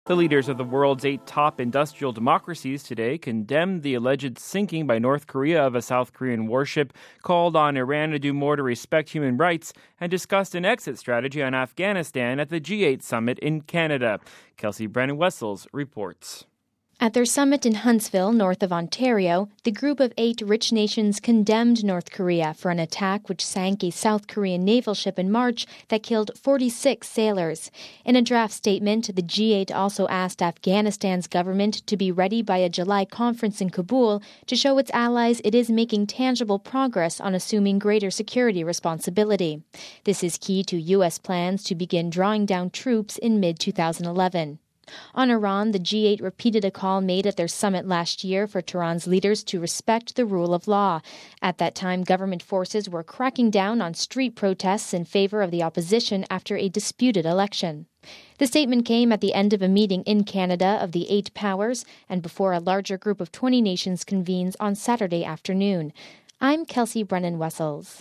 The leaders of the world's 8 top industrial democracies today condemned the alleged sinking by North Korea of a South Korean warship, called on Iran to do more to respect human rights, and discussed an exit strategy on Afghanistan at the G8 summit in Canada. Kelsey Brennan-Wessels reports. At their summit in Huntsville, north of Ontario, the group of 8 rich nations condemned North Korea for an attack which sank a South Korean naval ship in March that killed 46 sailors. In a draft statement, the G8 also asked Afghanistan's government to be ready by a July conference in Kabul to show its allies it is making tangible progress on assuming greater security responsibility. This is key to U.S. plans to begin drawing down troops in mid-2011. On Iran, the G8 repeated a call made at their summit last year for Tehran's leaders to respect the rule of law. At that time, government forces were cracking down on street protests in favor of the opposition after a disputed election. The statement came at the end of a meeting in Canada of the 8 powers and before a larger group of 20 nations convenes on Saturday afternoon. I'm Kelsey Brennan-Wessels.